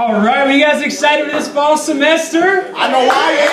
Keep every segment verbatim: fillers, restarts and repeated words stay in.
All right, are you guys excited for this fall semester? I know I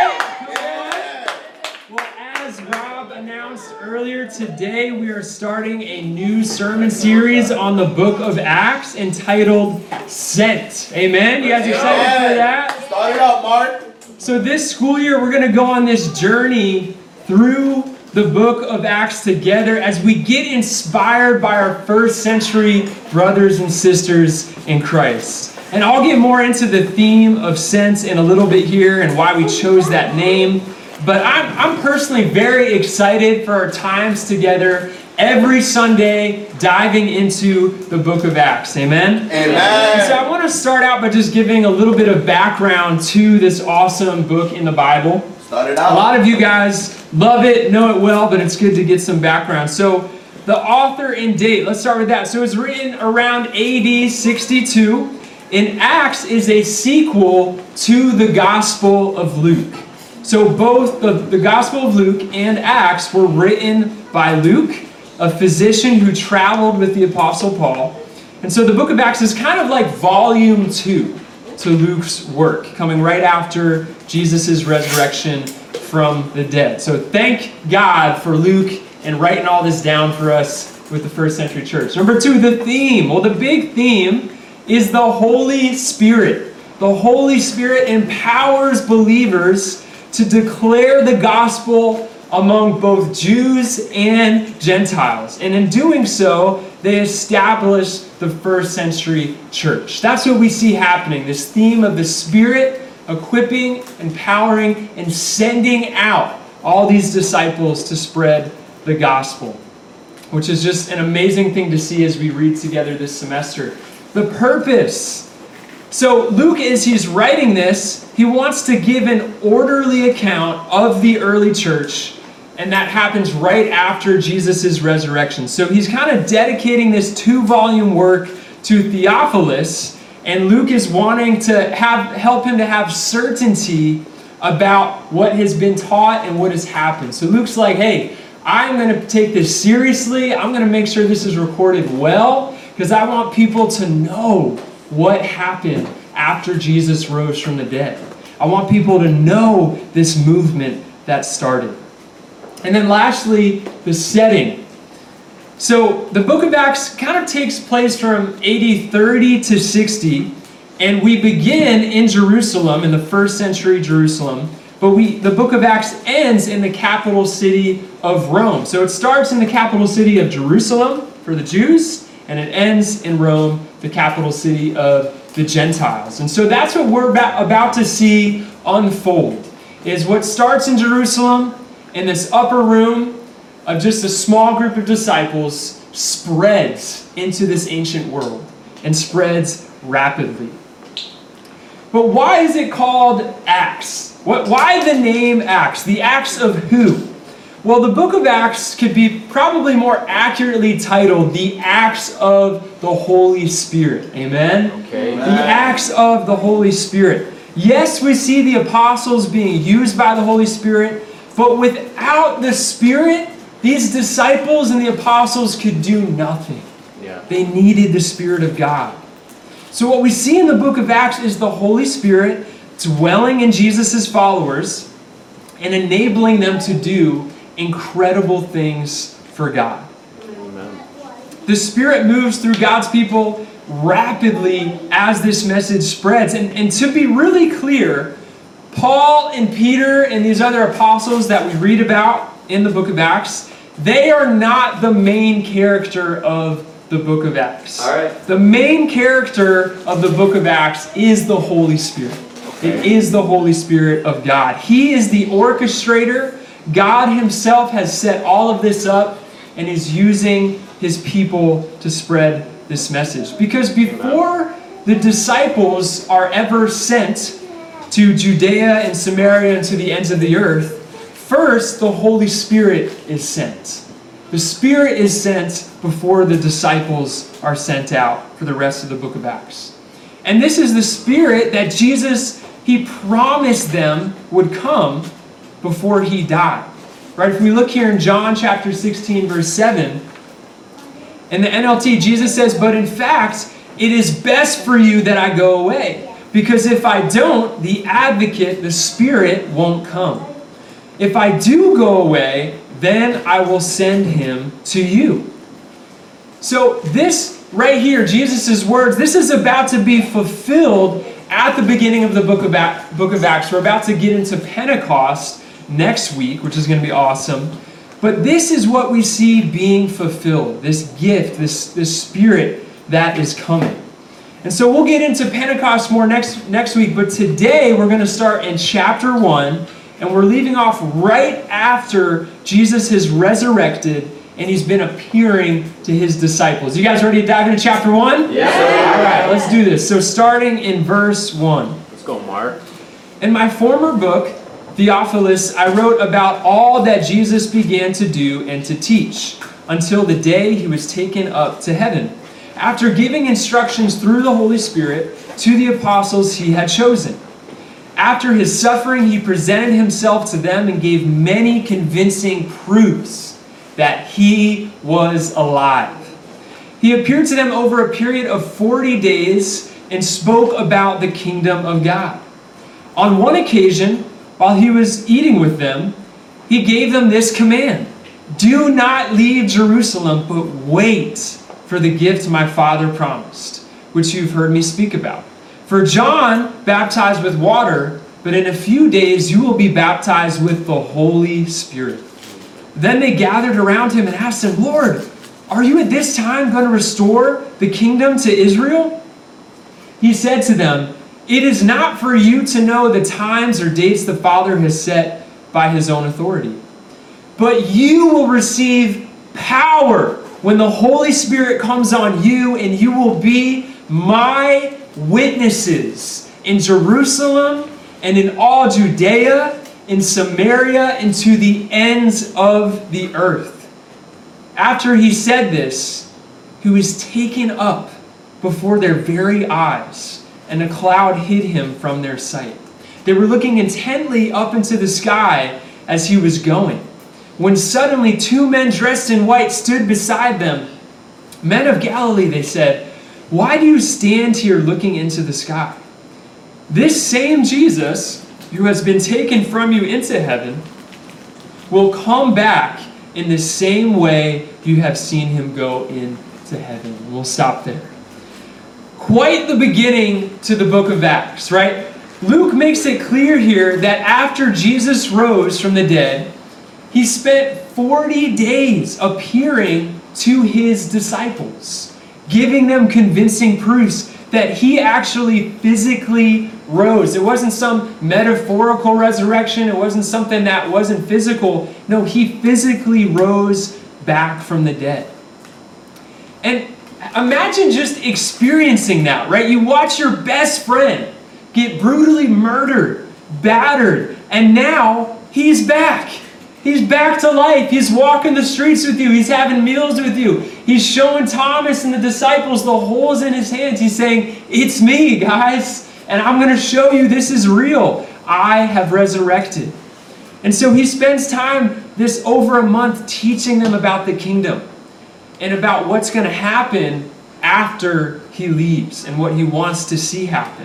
am. Well, as Rob announced earlier, today we are starting a new sermon series on the book of Acts entitled Sent. Amen? You guys excited for that? Start it up, Mark. So this school year, we're going to go on this journey through the book of Acts together as we get inspired by our first century brothers and sisters in Christ. And I'll get more into the theme of Sent in a little bit here and why we chose that name. But I'm, I'm personally very excited for our times together every Sunday diving into the book of Acts. Amen? Amen. So I want to start out by just giving a little bit of background to this awesome book in the Bible. Start it out. A lot of you guys love it, know it well, but it's good to get some background. So the author and date, let's start with that. So it was written around A D sixty-two. And Acts is a sequel to the Gospel of Luke. So both the, the Gospel of Luke and Acts were written by Luke, a physician who traveled with the Apostle Paul. And so the book of Acts is kind of like volume two to Luke's work, coming right after Jesus' resurrection from the dead. So thank God for Luke and writing all this down for us with the first century church. Number two, the theme. Well, the big theme is the Holy Spirit. The Holy Spirit empowers believers to declare the gospel among both Jews and Gentiles. And in doing so, they establish the first century church. That's what we see happening, this theme of the Spirit equipping, empowering, and sending out all these disciples to spread the gospel, which is just an amazing thing to see as we read together this semester. The purpose. So Luke, as he's writing this, he wants to give an orderly account of the early church, and that happens right after Jesus' resurrection. So he's kind of dedicating this two-volume work to Theophilus, and Luke is wanting to have help him to have certainty about what has been taught and what has happened. So Luke's like, hey, I'm going to take this seriously. I'm going to make sure this is recorded well, because I want people to know what happened after Jesus rose from the dead. I want people to know this movement that started. And then lastly, the setting. So the book of Acts kind of takes place from A D thirty to sixty, and we begin in Jerusalem, in the first century Jerusalem, but we the book of Acts ends in the capital city of Rome. So it starts in the capital city of Jerusalem for the Jews, and it ends in Rome, the capital city of the Gentiles. And so that's what we're about, about to see unfold, is what starts in Jerusalem in this upper room of just a small group of disciples spreads into this ancient world and spreads rapidly. But why is it called Acts? What, why the name Acts? The Acts of who? Well, the book of Acts could be probably more accurately titled The Acts of the Holy Spirit. Amen? Okay. The Acts of the Holy Spirit. Yes, we see the apostles being used by the Holy Spirit, but without the Spirit, these disciples and the apostles could do nothing. Yeah. They needed the Spirit of God. So what we see in the book of Acts is the Holy Spirit dwelling in Jesus' followers and enabling them to do incredible things for God. Amen. The Spirit moves through God's people rapidly as this message spreads. And, and to be really clear, Paul and Peter and these other apostles that we read about in the book of Acts, they are not the main character of the book of Acts. All right. The main character of the book of Acts is the Holy Spirit. It Okay. is the Holy Spirit of God. He is the orchestrator. God himself has set all of this up and is using his people to spread this message. Because before the disciples are ever sent to Judea and Samaria and to the ends of the earth, first the Holy Spirit is sent. The Spirit is sent before the disciples are sent out for the rest of the book of Acts. And this is the Spirit that Jesus, he promised them would come before he died. Right? If we look here in John chapter sixteen, verse seven, in the N L T, Jesus says, "But in fact, it is best for you that I go away, because if I don't, the advocate, the Spirit, won't come. If I do go away, then I will send him to you. So this right here, Jesus' words, this is about to be fulfilled at the beginning of the book of, Acts, book of Acts. We're about to get into Pentecost next week, which is going to be awesome. But this is what we see being fulfilled, this gift, this, this Spirit that is coming. And so we'll get into Pentecost more next, next week, but today we're going to start in chapter one, and we're leaving off right after Jesus has resurrected and he's been appearing to his disciples. You guys ready to dive into chapter one? Yeah. All right, let's do this. So starting in verse one. Let's go, Mark. In my former book, Theophilus, I wrote about all that Jesus began to do and to teach until the day he was taken up to heaven, after giving instructions through the Holy Spirit to the apostles he had chosen. After his suffering, he presented himself to them and gave many convincing proofs that he was alive. He appeared to them over a period of forty days and spoke about the kingdom of God. On one occasion, while he was eating with them, he gave them this command: do not leave Jerusalem, but wait for the gift my Father promised, which you've heard me speak about. For John baptized with water, but in a few days you will be baptized with the Holy Spirit. Then they gathered around him and asked him, Lord, are you at this time going to restore the kingdom to Israel? He said to them, it is not for you to know the times or dates the Father has set by his own authority. But you will receive power when the Holy Spirit comes on you, and you will be my witnesses in Jerusalem and in all Judea, in Samaria, and to the ends of the earth. After he said this, he was taken up before their very eyes, and a cloud hid him from their sight. They were looking intently up into the sky as he was going, when suddenly two men dressed in white stood beside them. Men of Galilee, they said, why do you stand here looking into the sky? This same Jesus, who has been taken from you into heaven, will come back in the same way you have seen him go into heaven. We'll stop there. Quite the beginning to the book of Acts, right? Luke makes it clear here that after Jesus rose from the dead, he spent forty days appearing to his disciples, giving them convincing proofs that he actually physically rose. It wasn't some metaphorical resurrection. It wasn't something that wasn't physical. No, he physically rose back from the dead. And imagine just experiencing that, right? You watch your best friend get brutally murdered, battered, and now he's back. He's back to life. He's walking the streets with you. He's having meals with you. He's showing Thomas and the disciples the holes in his hands. He's saying, it's me, guys, and I'm going to show you this is real. I have resurrected. And so he spends time, this over a month, teaching them about the kingdom and about what's going to happen after he leaves and what he wants to see happen.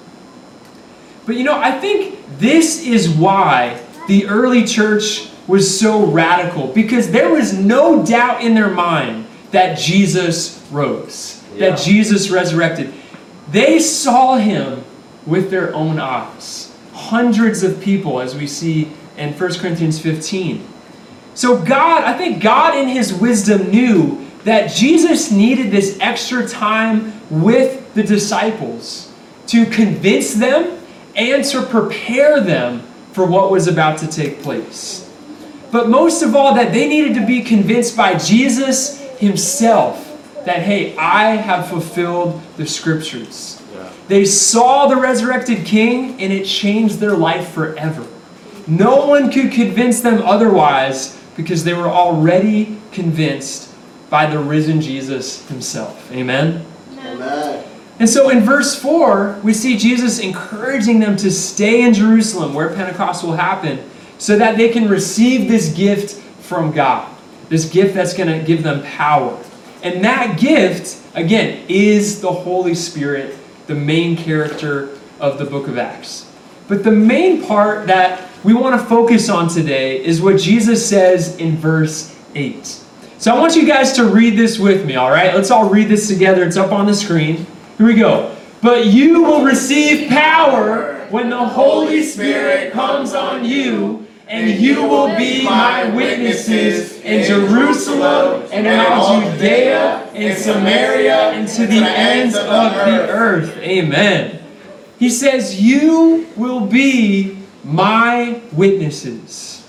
But you know, I think this is why the early church was so radical, because there was no doubt in their mind that Jesus rose, Yeah. that Jesus resurrected. They saw him with their own eyes. Hundreds of people, as we see in First Corinthians fifteen. So God, I think God in his wisdom knew that Jesus needed this extra time with the disciples to convince them and to prepare them for what was about to take place. But most of all, that they needed to be convinced by Jesus himself that, hey, I have fulfilled the scriptures. Yeah. They saw the resurrected king, and it changed their life forever. No one could convince them otherwise, because they were already convinced by the risen Jesus himself. Amen? Amen. And so in verse four, we see Jesus encouraging them to stay in Jerusalem, where Pentecost will happen, so that they can receive this gift from God. This gift that's going to give them power. And that gift, again, is the Holy Spirit, the main character of the book of Acts. But the main part that we want to focus on today is what Jesus says in verse eight. So I want you guys to read this with me, all right? Let's all read this together. It's up on the screen. Here we go. But you will receive power when the Holy Spirit comes on you, and you will be my witnesses in Jerusalem and in all Judea and Samaria and to the ends of the earth. Amen. He says, you will be my witnesses.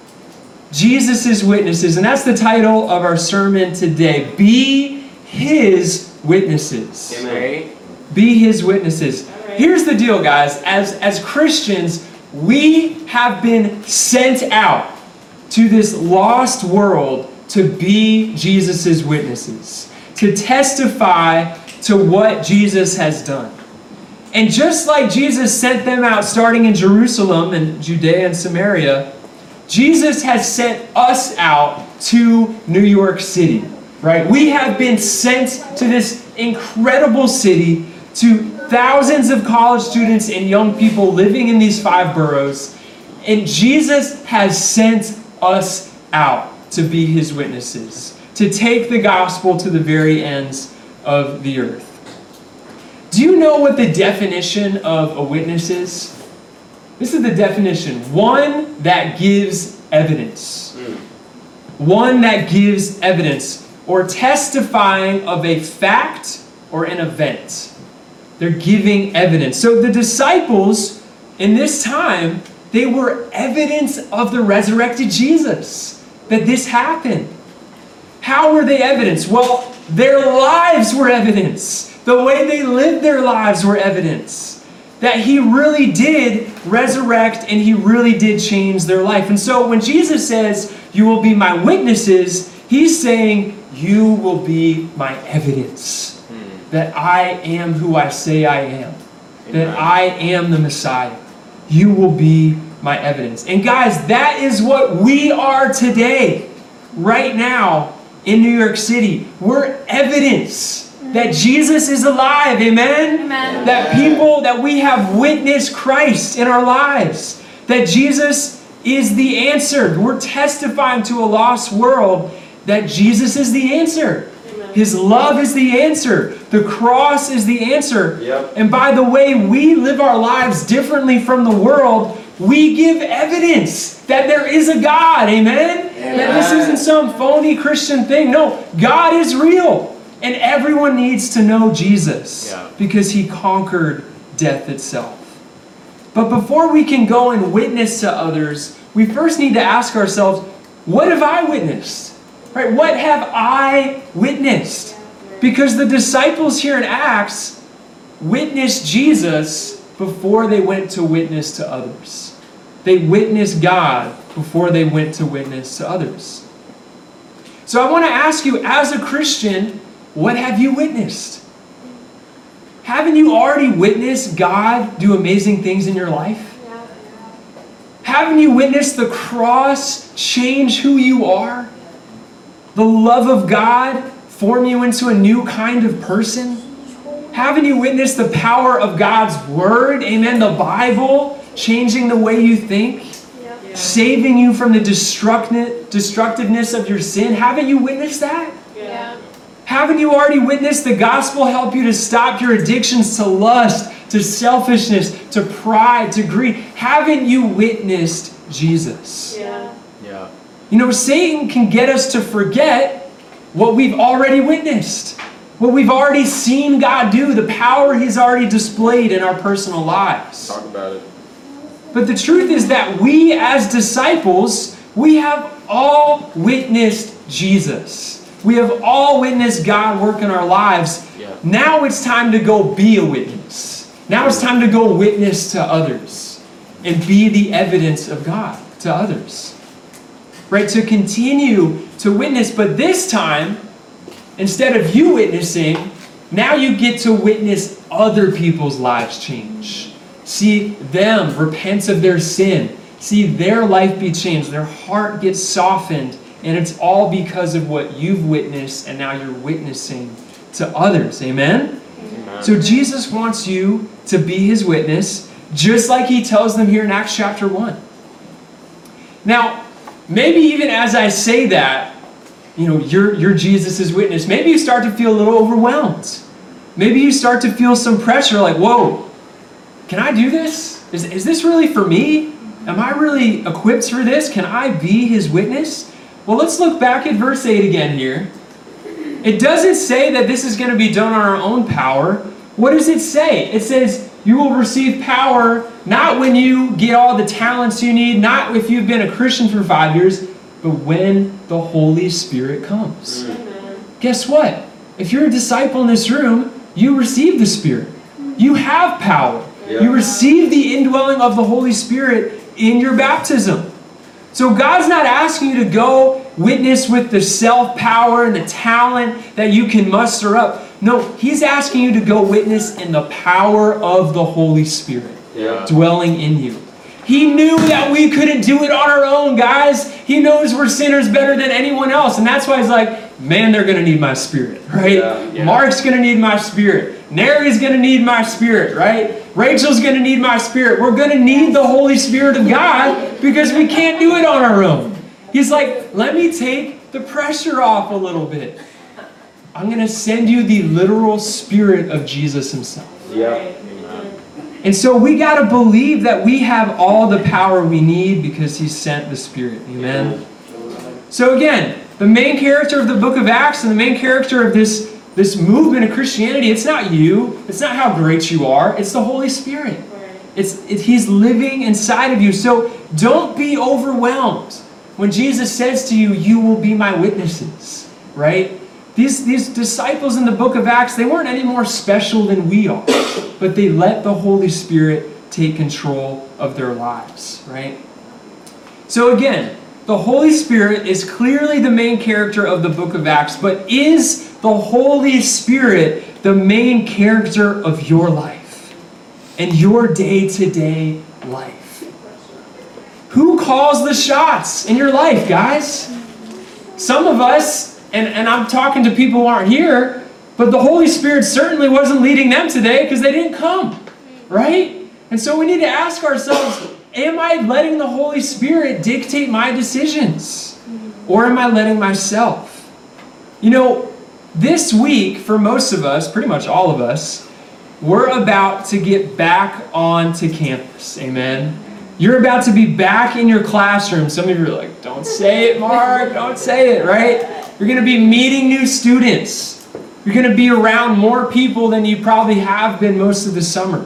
Jesus' witnesses. And that's the title of our sermon today. Be his witnesses. Amen. Be his witnesses. Here's the deal, guys. As, as Christians, we have been sent out to this lost world to be Jesus' witnesses, to testify to what Jesus has done. And just like Jesus sent them out starting in Jerusalem and Judea and Samaria, Jesus has sent us out to New York City, right? We have been sent to this incredible city, to thousands of college students and young people living in these five boroughs. And Jesus has sent us out to be his witnesses, to take the gospel to the very ends of the earth. Do you know what the definition of a witness is? This is the definition. One that gives evidence. Mm. One that gives evidence or testifying of a fact or an event. They're giving evidence. So the disciples in this time, they were evidence of the resurrected Jesus, that this happened. How were they evidence? Well, their lives were evidence. The way they lived their lives were evidence that he really did resurrect and he really did change their life. And so when Jesus says, you will be my witnesses, he's saying, you will be my evidence that I am who I say I am, that I am the Messiah. You will be my evidence. And guys, that is what we are today, right now in New York City. We're evidence that Jesus is alive, amen? Amen. That people, that we have witnessed Christ in our lives, that Jesus is the answer. We're testifying to a lost world that Jesus is the answer. Amen. His love is the answer. The cross is the answer. Yep. And by the way we live our lives differently from the world, we give evidence that there is a God, amen? Amen. That this isn't some phony Christian thing. No, God is real. And everyone needs to know Jesus, yeah. because he conquered death itself. But before we can go and witness to others, we first need to ask ourselves, what have I witnessed? Right? What have I witnessed? Because the disciples here in Acts witnessed Jesus before they went to witness to others. They witnessed God before they went to witness to others. So I want to ask you, as a Christian, what have you witnessed? Haven't you already witnessed God do amazing things in your life? Yeah. Haven't you witnessed the cross change who you are? The love of God form you into a new kind of person? Haven't you witnessed the power of God's Word, amen, the Bible, changing the way you think? Yeah. Saving you from the destructi- destructiveness of your sin? Haven't you witnessed that? Yeah. Haven't you already witnessed the gospel help you to stop your addictions to lust, to selfishness, to pride, to greed? Haven't you witnessed Jesus? Yeah. Yeah. You know, Satan can get us to forget what we've already witnessed, what we've already seen God do, the power he's already displayed in our personal lives. Talk about it. But the truth is that we as disciples, we have all witnessed Jesus. We have all witnessed God work in our lives. Yeah. Now it's time to go be a witness. Now it's time to go witness to others and be the evidence of God to others. Right? To continue to witness, but this time, instead of you witnessing, now you get to witness other people's lives change. See them repent of their sin. See their life be changed. Their heart gets softened And it's all because of what you've witnessed and now you're witnessing to others. Amen? Amen. So Jesus wants you to be his witness, just like he tells them here in Acts chapter one. Now, maybe even as I say that, you know, you're, you're Jesus' witness, maybe you start to feel a little overwhelmed. Maybe you start to feel some pressure like, whoa, can I do this? Is, is this really for me? Am I really equipped for this? Can I be his witness? Well, let's look back at verse eight again here. It doesn't say that this is going to be done on our own power. What does it say? It says, you will receive power not when you get all the talents you need, not if you've been a Christian for five years, but when the Holy Spirit comes. Mm. Guess what? If you're a disciple in this room, you receive the Spirit. You have power. Yeah. You receive the indwelling of the Holy Spirit in your baptism. So God's not asking you to go witness with the self-power and the talent that you can muster up. No, he's asking you to go witness in the power of the Holy Spirit Yeah. dwelling in you. He knew that we couldn't do it on our own, guys. He knows we're sinners better than anyone else. And that's why he's like, man, they're going to need my Spirit, right? Yeah, yeah. Mark's going to need my Spirit. Nary's going to need my Spirit, right? Rachel's going to need my Spirit. We're going to need the Holy Spirit of God because we can't do it on our own. He's like, let me take the pressure off a little bit. I'm going to send you the literal Spirit of Jesus himself. Yeah. Amen. And so we got to believe that we have all the power we need because he sent the Spirit. Amen. So again, the main character of the book of Acts and the main character of this, this movement of Christianity, it's not you. It's not how great you are. It's the Holy Spirit. It's, it, he's living inside of you. So don't be overwhelmed when Jesus says to you, you will be my witnesses, right? These, these disciples in the book of Acts, they weren't any more special than we are, but they let the Holy Spirit take control of their lives, right? So again, the Holy Spirit is clearly the main character of the book of Acts, but is the Holy Spirit the main character of your life and your day-to-day life? Who calls the shots in your life, guys? Some of us, and, and I'm talking to people who aren't here, but the Holy Spirit certainly wasn't leading them today because they didn't come, right? And so we need to ask ourselves, am I letting the Holy Spirit dictate my decisions? Or am I letting myself? You know, this week, for most of us, pretty much all of us, we're about to get back onto campus. Amen? You're about to be back in your classroom. Some of you are like, don't say it, Mark. Don't say it, right? You're going to be meeting new students. You're going to be around more people than you probably have been most of the summer.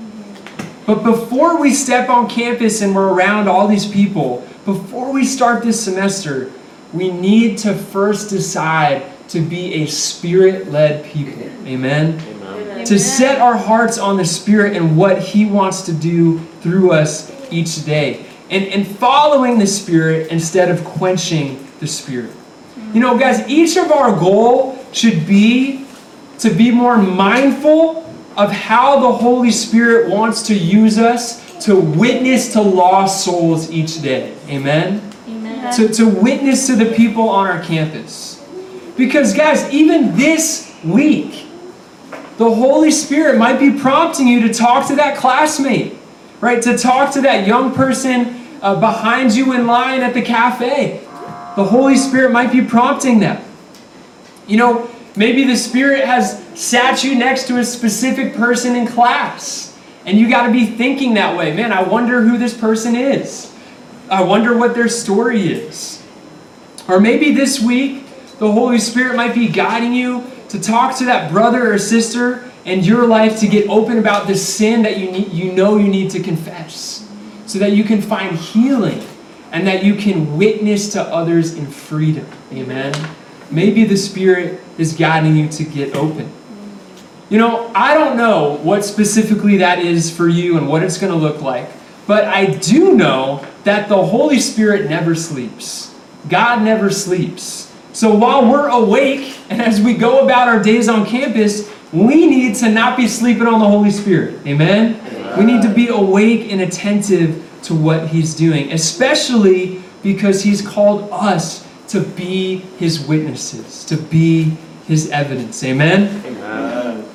But before we step on campus and we're around all these people, before we start this semester, we need to first decide to be a Spirit-led people. Amen? Amen. To set our hearts on the Spirit and what he wants to do through us each day. And, and following the Spirit instead of quenching the Spirit. You know, guys, each of our goal should be to be more mindful of how the Holy Spirit wants to use us to witness to lost souls each day. Amen? Amen. To, to witness to the people on our campus. Because, guys, even this week, the Holy Spirit might be prompting you to talk to that classmate, right? To talk to that young person uh, behind you in line at the cafe. The Holy Spirit might be prompting them. You know, maybe the Spirit has sat you next to a specific person in class. And you got to be thinking that way. Man, I wonder who this person is. I wonder what their story is. Or maybe this week, the Holy Spirit might be guiding you to talk to that brother or sister in your life to get open about the sin that you need, you know you need to confess. So that you can find healing. And that you can witness to others in freedom. Amen? Maybe the Spirit is guiding you to get open. You know, I don't know what specifically that is for you and what it's going to look like. But I do know that the Holy Spirit never sleeps. God never sleeps. So while we're awake and as we go about our days on campus, we need to not be sleeping on the Holy Spirit. Amen? We need to be awake and attentive to what he's doing, especially because he's called us to be his witnesses, to be his evidence. Amen? Amen.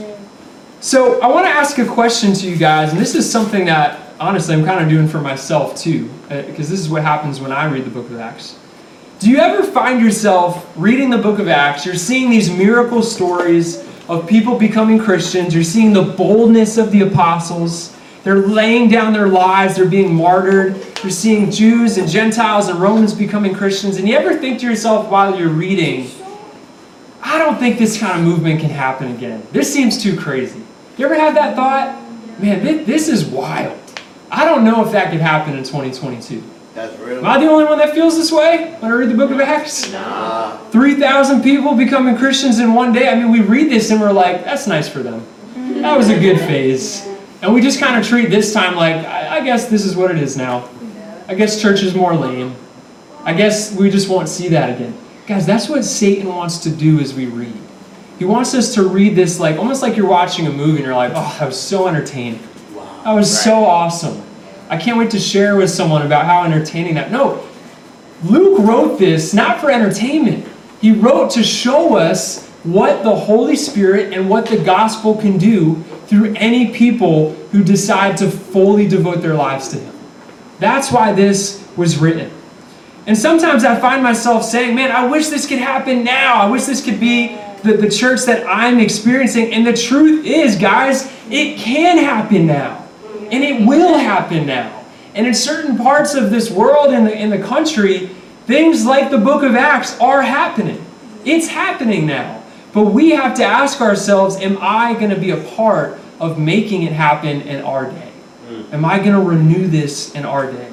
So I want to ask a question to you guys, and this is something that, honestly, I'm kind of doing for myself too, because this is what happens when I read the book of Acts. Do you ever find yourself reading the book of Acts, you're seeing these miracle stories of people becoming Christians, you're seeing the boldness of the apostles, they're laying down their lives, they're being martyred, you're seeing Jews and Gentiles and Romans becoming Christians, and you ever think to yourself while you're reading, I don't think this kind of movement can happen again. This seems too crazy. You ever have that thought? Man, this is wild. I don't know if that could happen in twenty twenty-two. That's real. Am I the only one that feels this way when I read the book of Acts? Nah. three thousand people becoming Christians in one day. I mean, we read this and we're like, that's nice for them. That was a good phase. And we just kind of treat this time like, I, I guess this is what it is now. I guess church is more lame. I guess we just won't see that again. Guys, that's what Satan wants to do as we read. He wants us to read this like almost like you're watching a movie and you're like, oh, that was so entertaining. That was so awesome. I can't wait to share with someone about how entertaining that. No, Luke wrote this not for entertainment. He wrote to show us what the Holy Spirit and what the gospel can do through any people who decide to fully devote their lives to Him. That's why this was written. And sometimes I find myself saying, man, I wish this could happen now. I wish this could be the, the church that I'm experiencing. And the truth is, guys, it can happen now. And it will happen now. And in certain parts of this world and the, in the country, things like the book of Acts are happening. It's happening now. But we have to ask ourselves, am I going to be a part of making it happen in our day? Am I going to renew this in our day?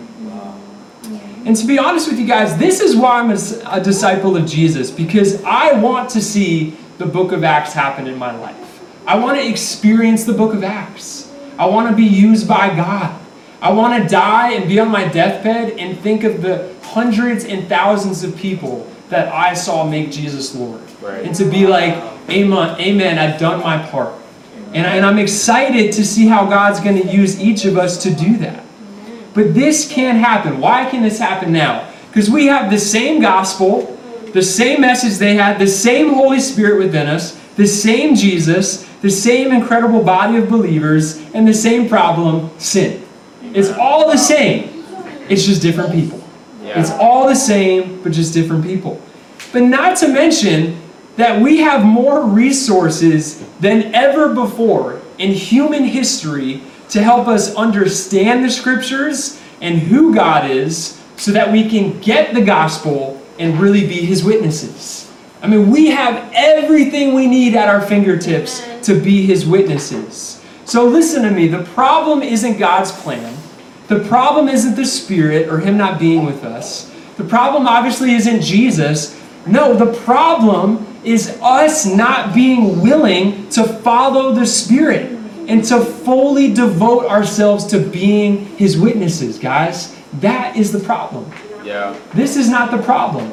And to be honest with you guys, this is why I'm a, a disciple of Jesus, because I want to see the book of Acts happen in my life. I want to experience the book of Acts. I want to be used by God. I want to die and be on my deathbed and think of the hundreds and thousands of people that I saw make Jesus Lord. Right. And to be like, amen, amen, I've done my part. And, I, and I'm excited to see how God's going to use each of us to do that. But this can't happen. Why can this happen now? Because we have the same gospel, the same message they had, the same Holy Spirit within us, the same Jesus, the same incredible body of believers, and the same problem, sin. It's all the same. It's just different people. Yeah. It's all the same, but just different people. But not to mention that we have more resources than ever before in human history to help us understand the scriptures and who God is so that we can get the gospel and really be His witnesses. I mean, we have everything we need at our fingertips to be His witnesses. So listen to me, the problem isn't God's plan. The problem isn't the Spirit or Him not being with us. The problem obviously isn't Jesus. No, the problem is us not being willing to follow the Spirit and to fully devote ourselves to being His witnesses, guys. That is the problem. Yeah. This is not the problem.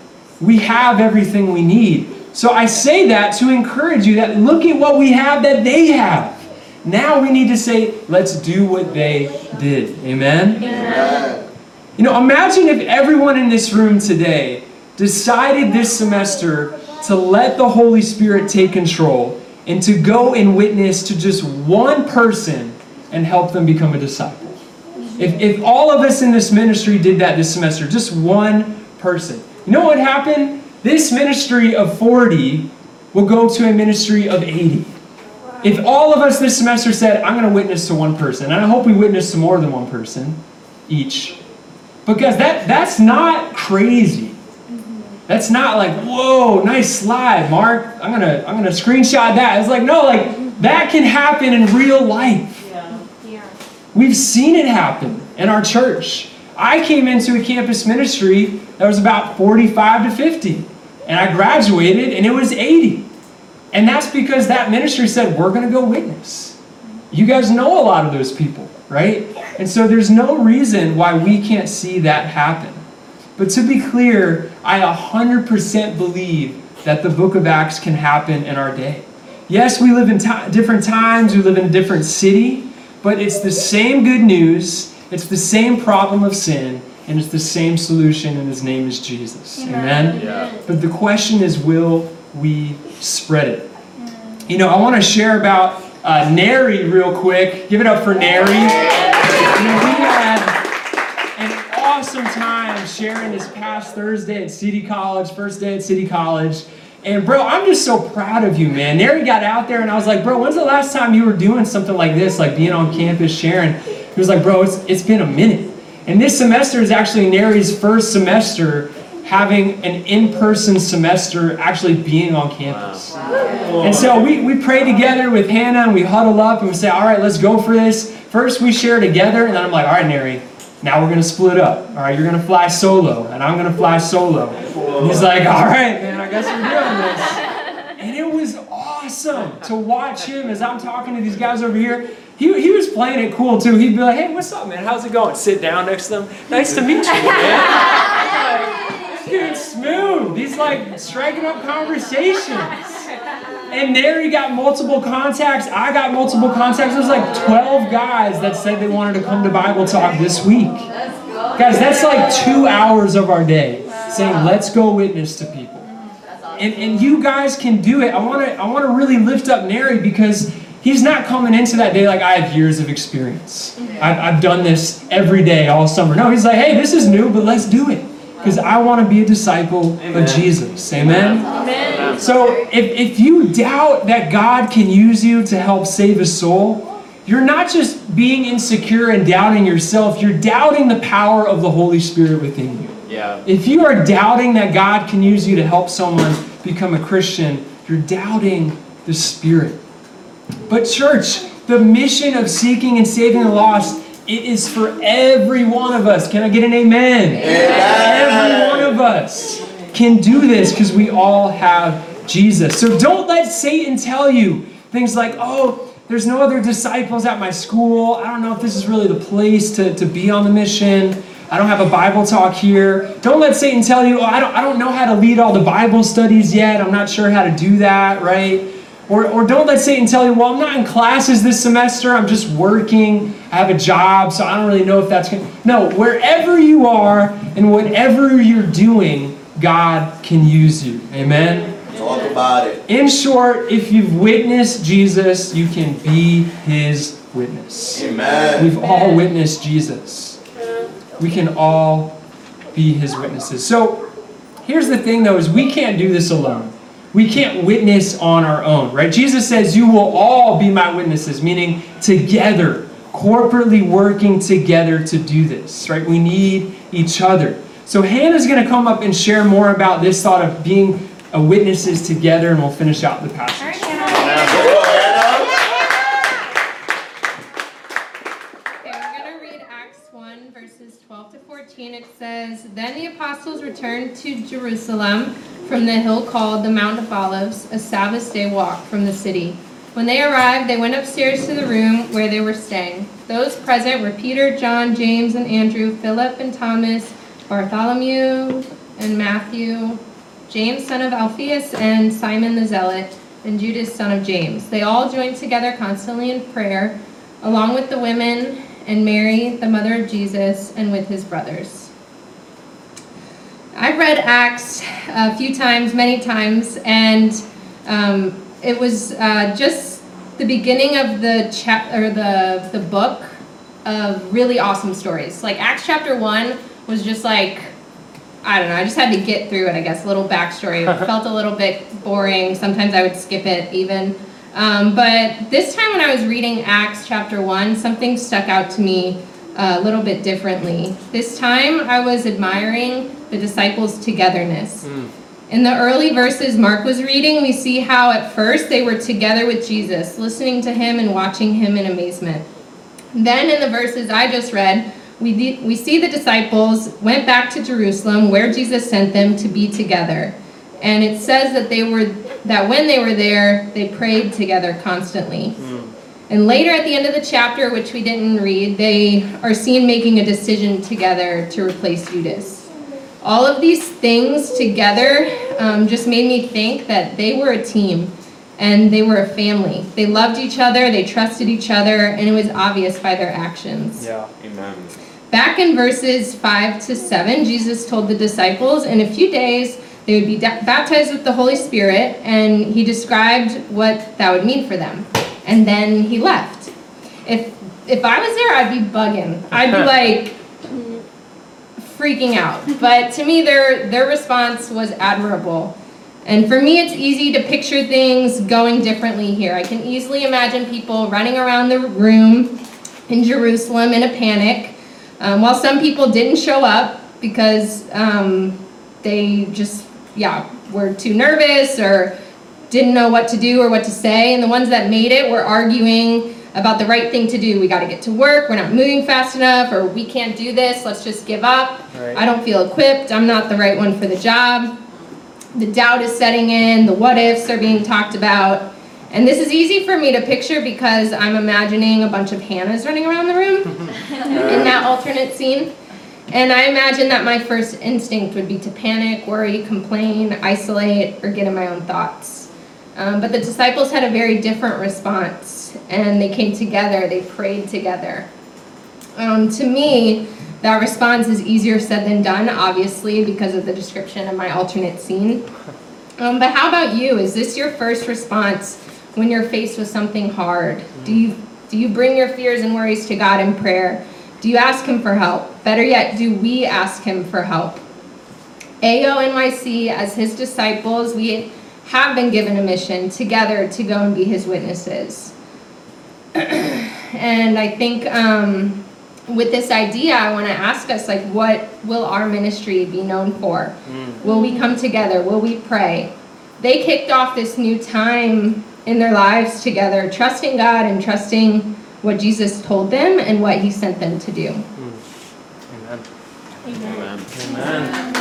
We have everything we need. So I say that to encourage you that look at what we have that they have. Now we need to say, let's do what they did. Amen? Amen. You know, imagine if everyone in this room today decided this semester to let the Holy Spirit take control and to go and witness to just one person and help them become a disciple. If, if all of us in this ministry did that this semester, just one person. You know what happened? This ministry of forty will go to a ministry of eighty. If all of us this semester said, I'm going to witness to one person, and I hope we witness to more than one person each. Because that, that's not crazy. That's not like, whoa, nice slide, Mark. I'm gonna I'm gonna screenshot that. It's like, no, like that can happen in real life. Yeah. Yeah. We've seen it happen in our church. I came into a campus ministry that was about forty-five to fifty. And I graduated and it was eighty. And that's because that ministry said, we're gonna go witness. You guys know a lot of those people, right? And so there's no reason why we can't see that happen. But to be clear, I one hundred percent believe that the book of Acts can happen in our day. Yes, we live in t- different times, we live in a different city, but it's the same good news, it's the same problem of sin, and it's the same solution, and his name is Jesus. Amen. Amen? Yeah. But the question is, will we spread it? You know, I want to share about uh, Neri real quick. Give it up for Neri. You know, we had an awesome time sharing this past Thursday at City College, first day at City College. And bro, I'm just so proud of you, man. Neri got out there and I was like, bro, when's the last time you were doing something like this, like being on campus sharing? He was like, bro, it's, it's been a minute. And this semester is actually Neri's first semester having an in-person semester actually being on campus. Wow. And so we, we pray together with Hannah and we huddle up and we say, all right, let's go for this. First we share together and then I'm like, all right, Neri, now we're going to split up. All right, you're going to fly solo and I'm going to fly solo. And he's like, all right, man, I guess we're doing this. And it was awesome to watch him as I'm talking to these guys over here. He, he was playing it cool too. He'd be like, hey, what's up, man? How's it going? Sit down next to them. Nice to meet you, man. Dude, smooth. He's like striking up conversations. And there he got multiple contacts. I got multiple contacts. There was like twelve guys that said they wanted to come to Bible Talk this week. Guys, that's like two hours of our day saying, let's go witness to people. And, and you guys can do it. I want to I want to really lift up Neri because he's not coming into that day like, I have years of experience. I've, I've done this every day all summer. No, he's like, hey, this is new, but let's do it. Because I want to be a disciple Amen. Of Jesus. Amen? Amen? So if, if you doubt that God can use you to help save a soul, you're not just being insecure and doubting yourself, you're doubting the power of the Holy Spirit within you. Yeah. If you are doubting that God can use you to help someone become a Christian, you're doubting the Spirit. But church, the mission of seeking and saving the lost, it is for every one of us. Can I get an amen? Amen. Every one of us can do this because we all have Jesus. So don't let Satan tell you things like, oh, there's no other disciples at my school. I don't know if this is really the place to, to be on the mission. I don't have a Bible talk here. Don't let Satan tell you, oh, I don't, I don't know how to lead all the Bible studies yet. I'm not sure how to do that, right? Or, or don't let Satan tell you, well, I'm not in classes this semester. I'm just working. I have a job, so I don't really know if that's going to... No, wherever you are and whatever you're doing, God can use you. Amen? Talk about it. In short, if you've witnessed Jesus, you can be his witness. Amen. We've all witnessed Jesus. We can all be his witnesses. So here's the thing, though, is we can't do this alone. We can't witness on our own, right? Jesus says, you will all be my witnesses, meaning together, corporately working together to do this, right? We need each other. So Hannah's going to come up and share more about this thought of being a witnesses together, and we'll finish out the passage. All right, Hannah. Okay, we're going to read Acts one, verses twelve to fourteen. It says, then the apostles returned to Jerusalem from the hill called the Mount of Olives, a Sabbath day walk from the city. When they arrived, they went upstairs to the room where they were staying. Those present were Peter, John, James, and Andrew, Philip and Thomas, Bartholomew and Matthew, James, son of Alphaeus, and Simon the Zealot, and Judas, son of James. They all joined together constantly in prayer, along with the women and Mary, the mother of Jesus, and with his brothers. I've read Acts a few times, many times, and um, it was uh, just the beginning of the chap or the the book of really awesome stories. Like Acts chapter one was just like, I don't know, I just had to get through it, I guess, a little backstory. It felt a little bit boring. Sometimes I would skip it even. Um, but this time when I was reading Acts chapter one, something stuck out to me a little bit differently. This time I was admiring the disciples' togetherness. Mm. In the early verses Mark was reading, we see how at first they were together with Jesus, listening to him and watching him in amazement. Then in the verses I just read, we, de- we see the disciples went back to Jerusalem where Jesus sent them to be together. And it says that they were that when they were there, they prayed together constantly. Mm. And later at the end of the chapter, which we didn't read, they are seen making a decision together to replace Judas. All of these things together um, just made me think that they were a team and they were a family. They loved each other, they trusted each other, and it was obvious by their actions. Yeah, amen. Back in verses five to seven, Jesus told the disciples in a few days they would be da- baptized with the Holy Spirit, and he described what that would mean for them. And then he left. If if I was there, I'd be bugging. I'd be like freaking out. But to me, their their response was admirable. And for me, it's easy to picture things going differently here. I can easily imagine people running around the room in Jerusalem in a panic, um, while some people didn't show up because um, they just, yeah, were too nervous or didn't know what to do or what to say. And the ones that made it were arguing about the right thing to do. We got to get to work. We're not moving fast enough, or we can't do this. Let's just give up. Right. I don't feel equipped. I'm not the right one for the job. The doubt is setting in. The what ifs are being talked about. And this is easy for me to picture because I'm imagining a bunch of Hannahs running around the room in that alternate scene. And I imagine that my first instinct would be to panic, worry, complain, isolate, or get in my own thoughts. Um, but the disciples had a very different response, and they came together, they prayed together. Um, to me, that response is easier said than done, obviously, because of the description of my alternate scene. Um, but how about you? Is this your first response when you're faced with something hard? Do you, do you bring your fears and worries to God in prayer? Do you ask him for help? Better yet, do we ask him for help? A O N Y C, as his disciples, we have been given a mission together to go and be his witnesses. And I think um, with this idea, I want to ask us, like, what will our ministry be known for? Mm. Will we come together? Will we pray? They kicked off this new time in their lives together, trusting God and trusting what Jesus told them and what he sent them to do. Mm. Amen. Amen. Amen.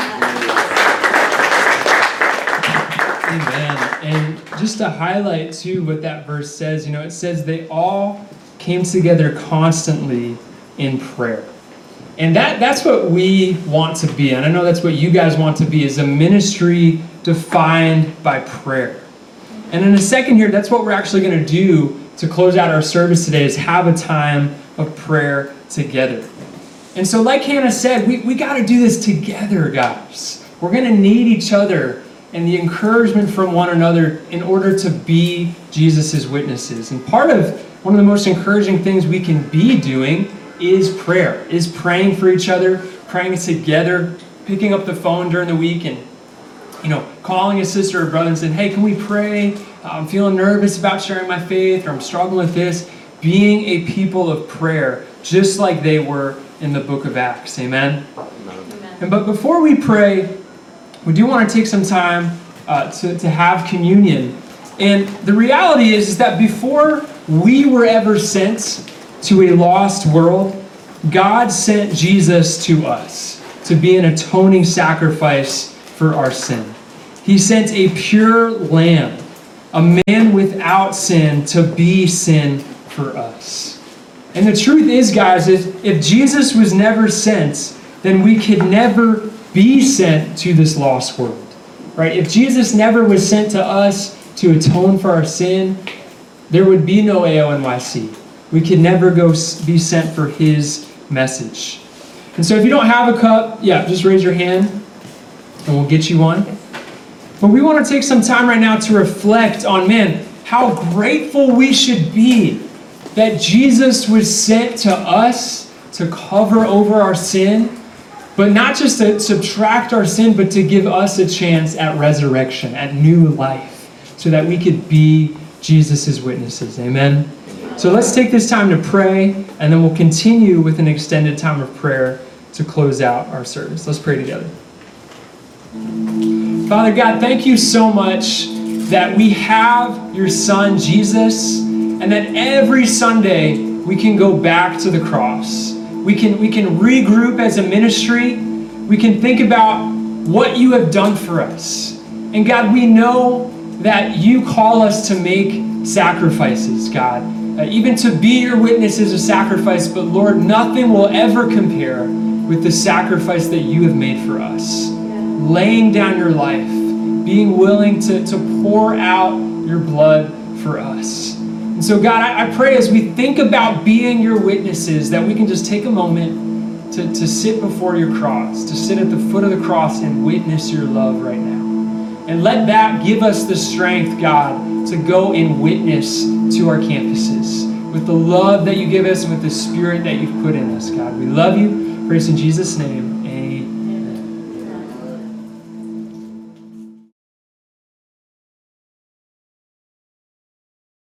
Amen. And just to highlight too what that verse says, you know, it says they all came together constantly in prayer. And that that's what we want to be. And I know that's what you guys want to be, is a ministry defined by prayer. And in a second here, that's what we're actually going to do to close out our service today, is have a time of prayer together. And so like Hannah said, we, we got to do this together, guys. We're going to need each other and the encouragement from one another in order to be Jesus' witnesses. And part of one of the most encouraging things we can be doing is prayer, is praying for each other, praying together, picking up the phone during the week and, you know, calling a sister or brother and saying, hey, can we pray? I'm feeling nervous about sharing my faith, or I'm struggling with this. Being a people of prayer, just like they were in the book of Acts. Amen? Amen. And but before we pray, we do want to take some time uh, to, to have communion. And the reality is, is that before we were ever sent to a lost world, God sent Jesus to us to be an atoning sacrifice for our sin. He sent a pure lamb, a man without sin, to be sin for us. And the truth is, guys, is if Jesus was never sent, then we could never be sent to this lost world, right? If Jesus never was sent to us to atone for our sin, there would be no A O N Y C. We could never go be sent for his message. And so if you don't have a cup, yeah, just raise your hand and we'll get you one. But we want to take some time right now to reflect on, man, how grateful we should be that Jesus was sent to us to cover over our sin, but not just to subtract our sin, but to give us a chance at resurrection, at new life, so that we could be Jesus' witnesses. Amen? So let's take this time to pray, and then we'll continue with an extended time of prayer to close out our service. Let's pray together. Father God, thank you so much that we have your Son, Jesus, and that every Sunday we can go back to the cross. We can, we can regroup as a ministry. We can think about what you have done for us. And God, we know that you call us to make sacrifices, God. Uh, even to be your witnesses of sacrifice, but Lord, nothing will ever compare with the sacrifice that you have made for us. Laying down your life, being willing to, to pour out your blood for us. And so God, I, I pray as we think about being your witnesses, that we can just take a moment to, to sit before your cross, to sit at the foot of the cross and witness your love right now. And let that give us the strength, God, to go and witness to our campuses with the love that you give us and with the spirit that you've put in us, God. We love you. Praise in Jesus' name.